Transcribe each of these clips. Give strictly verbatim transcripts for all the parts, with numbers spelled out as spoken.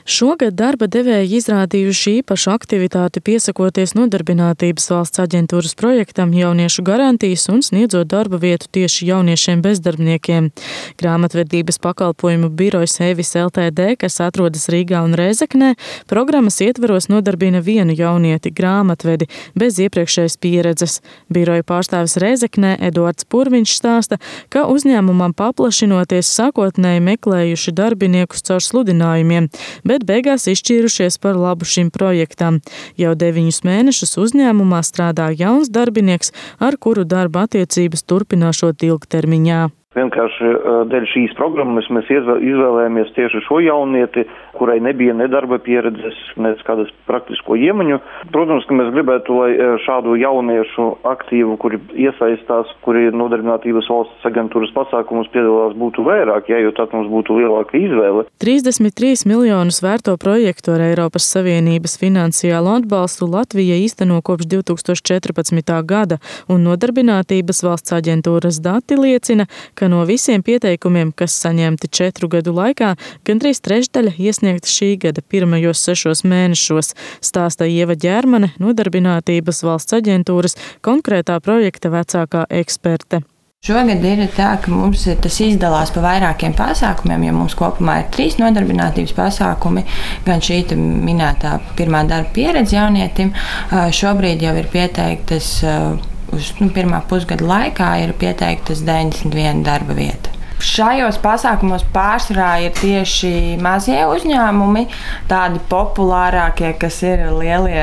Šogad darba devēji izrādījuši īpašu aktivitāti piesakoties Nodarbinātības valsts aģentūras projektam Jauniešu garantijas un sniedzot darba vietu tieši jauniešiem bezdarbniekiem. Grāmatvedības pakalpojumu birojas Evis L T D, kas atrodas Rīgā un Rēzeknē, programmas ietveros nodarbina vienu jaunieti grāmatvedi bez iepriekšējas pieredzes. Biroja pārstāvis Rēzeknē Eduards Purviņš stāsta, ka uzņēmumam paplašinoties sākotnēji meklējuši darbiniekus caur sludinājumiem, bet beigās izšķīrušies par labu šim projektam. Jau deviņus mēnešus uzņēmumā strādā jauns darbinieks, ar kuru darba attiecības turpināšot ilgtermiņā. Vienkārši dēļ šīs programmas mēs izvēlējāmies tieši šo jaunieti, kurai nebija ne darba pieredzes, ne kādas praktisko iemaņu. Protams, ka mēs gribētu, lai šādu jauniešu aktīvu, kuri iesaistās, kuri Nodarbinātības valsts aģentūras pasākumus piedalās, būtu vairāk, ja, jo tad mums būtu lielāka izvēle. trīsdesmit trīs miljonus vērto projektu ar Eiropas Savienības finansiālo atbalstu Latvija īsteno kopš divi tūkstoši četrpadsmitā gada, un Nodarbinātības valsts aģentūras dati liecina, ka no visiem pieteikumiem, kas saņemti četru gadu laikā, gandrīz trešdaļa iesniegta šī gada pirmajos sešos mēnešos, stāsta Ieva Ģērmane, Nodarbinātības valsts aģentūras konkrētā projekta vecākā eksperte. Šogad ir tā, ka mums tas izdalās pa vairākiem pasākumiem, jo mums kopumā ir trīs nodarbinātības pasākumi, gan šī minētā pirmā darba pieredze jaunietim. Šobrīd jau ir pieteiktas, uz nu, pirmā pusgada laikā ir pieteiktas deviņdesmit viena darba vieta. Šajos pasākumos pārsvarā ir tieši mazie uzņēmumi, tādi populārākie, kas ir lielie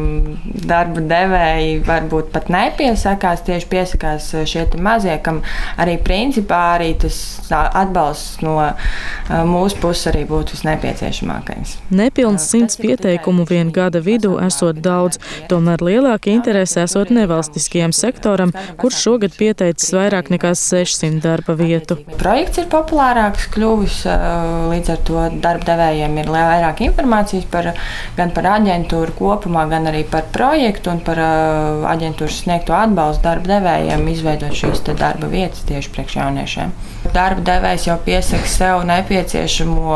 darba devēji, varbūt pat nepiesakās, tieši piesakās šie mazie, kam arī principā arī tas atbalsts no mūsu puses arī būtu visnepieciešamākais. Nepilns simts pieteikumu vien gada vidū esot daudz, tomēr lielāka interese esot nevalstiskajam sektoram, kurš šogad pieteicis vairāk nekā sešsimt darba vietu. Projekts ir populārāks kļuvis, līdz ar to darba devējiem ir vairāk informācijas par, gan par aģentūru kopumā, gan arī par projektu un par aģentūras sniegto atbalstu darba devējiem izveidot šīs darba vietas tieši priekš jauniešiem. Darba devējs jau piesaka sev nepieciešamo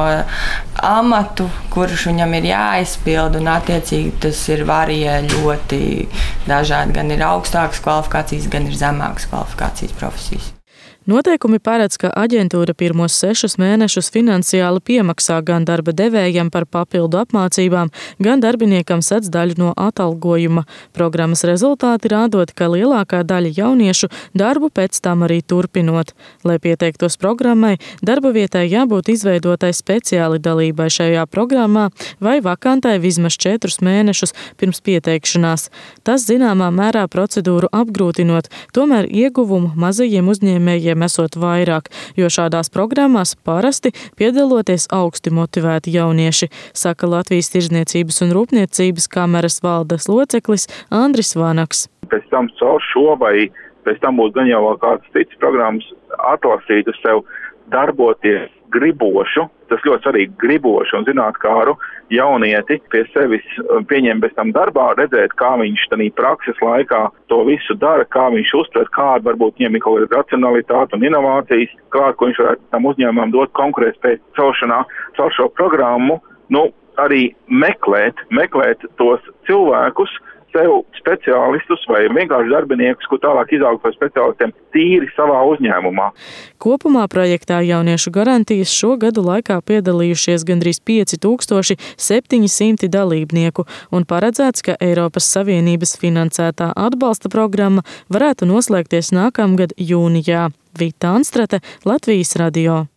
amatu, kurš viņam ir jāizpild, un attiecīgi tas ir varijē ļoti dažādi. Gan ir augstākas kvalifikācijas, gan ir zemākas kvalifikācijas profesijas. Noteikumi paredz, ka aģentūra pirmos sešus mēnešus finansiāli piemaksā gan darba devējam par papildu apmācībām, gan darbiniekam sedz daļu no atalgojuma. Programmas rezultāti rādot, ka lielākā daļa jauniešu darbu pēc tam arī turpinot. Lai pieteiktos programmai, darba vietai jābūt izveidotai speciāli dalībai šajā programmā vai vakantai vismaz četrus mēnešus pirms pieteikšanās. Tas zināmā mērā procedūru apgrūtinot, tomēr ieguvumu mazajiem uzņēmējiem esot vairāk, jo šādās programmās parasti piedaloties augsti motivēti jaunieši, saka Latvijas Tirdzniecības un Rūpniecības kameras valdes loceklis Andris Vanaks. Pēc tam caur šo vai pēc tam būs gan jau kāds cits programmas atlasīt uz sev darboties gribošu, tas ļoti svarīgi gribošu un zinātkāru jaunieti pie sevis pieņem bez tam darbā, redzēt, kā viņš tādā prakses laikā to visu dara, kā viņš uztver, kāda varbūt viņam ir kaut kāda racionalitāte un inovācijas, klāt, ko viņš varētu tam uzņēmumam dot konkurētspējas celšanā. Caur šo programmu, nu, arī meklēt, meklēt tos cilvēkus, sev speciālistus vai vienkārši darbiniekus, kur tālāk izaugt par speciālistiem tīri savā uzņēmumā. Kopumā projektā Jauniešu garantijas šo gadu laikā piedalījušies gandrīz pieci tūkstoši septiņi simti dalībnieku un paredzēts, ka Eiropas Savienības finansētā atbalsta programma varētu noslēgties nākamgad jūnijā. Vita Anstrate, Latvijas radio.